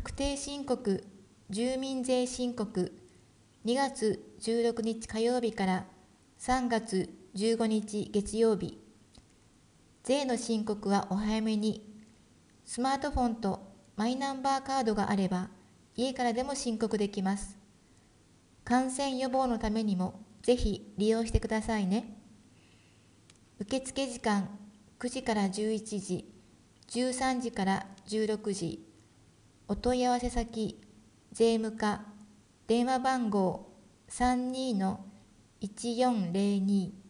確定申告、住民税申告、2月16日火曜日から3月15日月曜日。税の申告はお早めに。スマートフォンとマイナンバーカードがあれば、家からでも申告できます。感染予防のためにも、ぜひ利用してくださいね。受付時間9時から11時、13時から16時。お問い合わせ先、税務課、電話番号32-1402